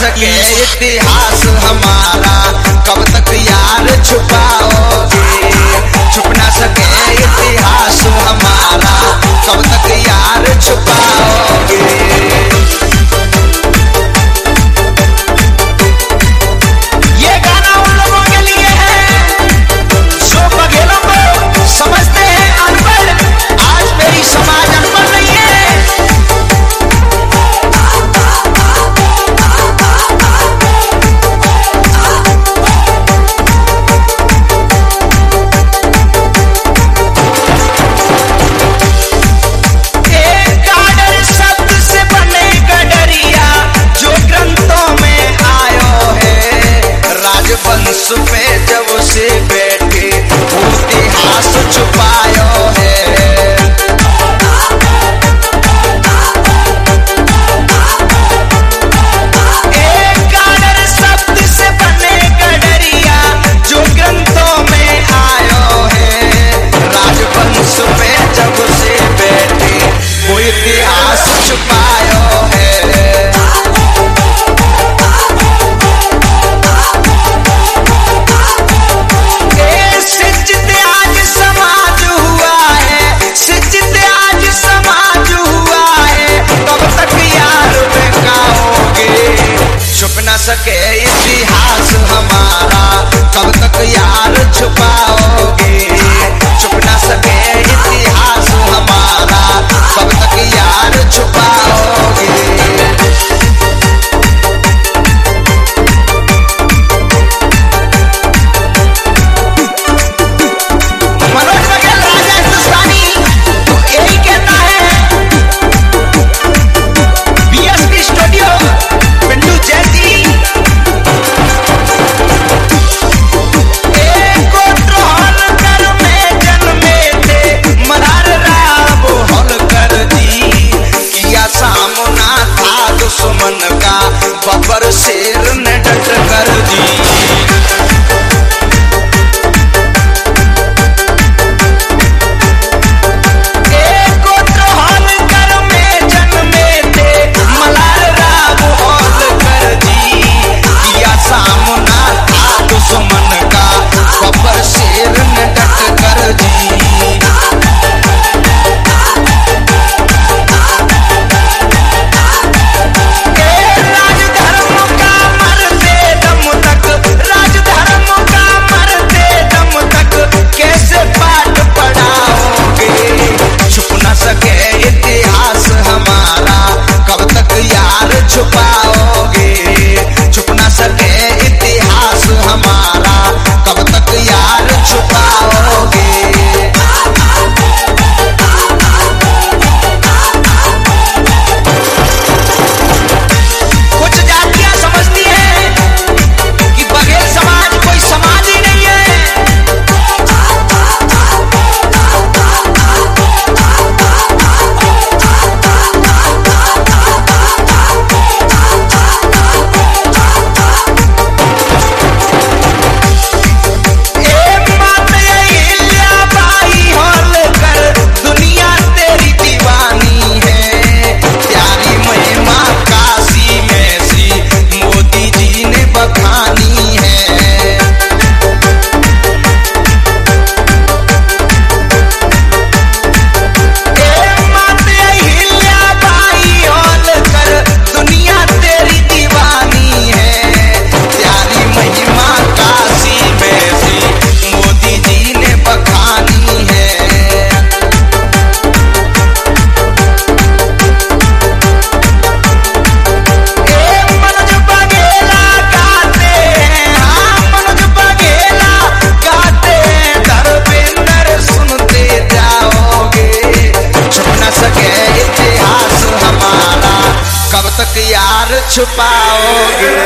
सके इतिहास हमारा, कब तक यार छुपाओगे। छुप ना सके इतिहास हमारा, कब तक यार छुपाओगे। ये गाना उन लोगों के लिए है जो बघेलों को समझते हैं अनपढ़। आज मेरी समाज अनपढ़ नहीं है। वंश पे जब से बैठे इतिहास छुपायो है। एक गाड़र शब्द से बने गडरिया जो ग्रंथों में आयो है। राजवंश पे जब से बैठे वो इतिहास छुपायो है। सके इतिहास हमारा, कब तक यार छुपाओगे। छुप ना सके इतिहास हमारा, कब तक यार छुपाओगे। मनोज बघेल राजा हिंदुस्तानी यही कहता है। बीएसपी स्टूडियो पिंटू जैसी दुश्मन का बबर शेर ने डट कर दी। एक द्रोहन कर में जन्मे थे मलार राव हौल कर दी। किया सामना था दुश्मन का बबर शेर ने डट कर दी। इतिहास हमारा, कब तक यार छुपाओगे। छुप ना सके इतिहास हमारा, कब तक यार छुपाओगे। कुछ जातियां समझती हैं कि बघेल समाज कोई समाज ही नहीं है। छुपाओगे।